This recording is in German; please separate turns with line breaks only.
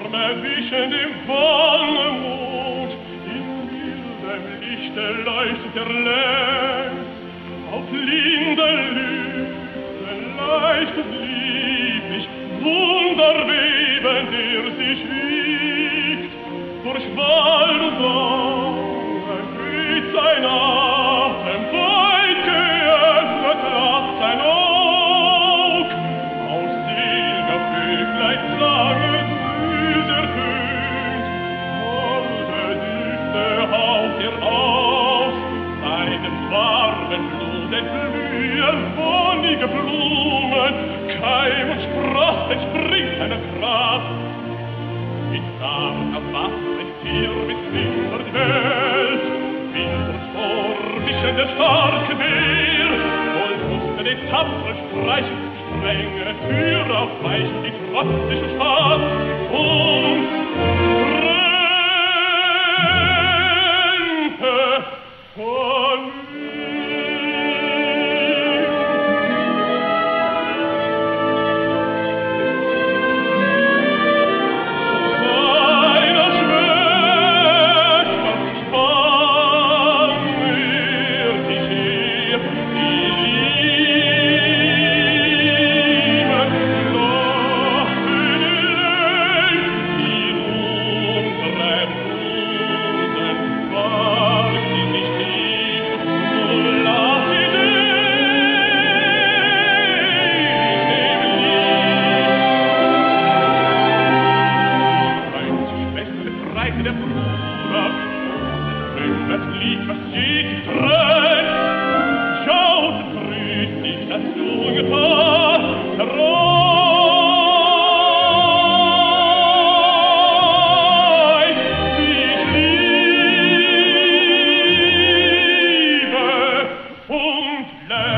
erwischen dem Wangemut, in wildem Lichte leuchtet der Lenz, auf linde Lüften leicht und lieblich, wunderwebend sich wiegt, durch Wald und Bauen weht sein Atem, weit geöffnet lacht sein Aug, aus Silbervöglein lange süß ertönt, holde Düfte haucht aus, seinen warmen Blut entblühen wonnige Blumen, Keim und Spross entspringt seiner Kraft, mit zarter Waffen hier bezwingert die Welt, wild und vormischen der starke Bär, wohl musste den tapferen Streichen strenge Tür aufweichen, die trotzige Stadt und trennte von und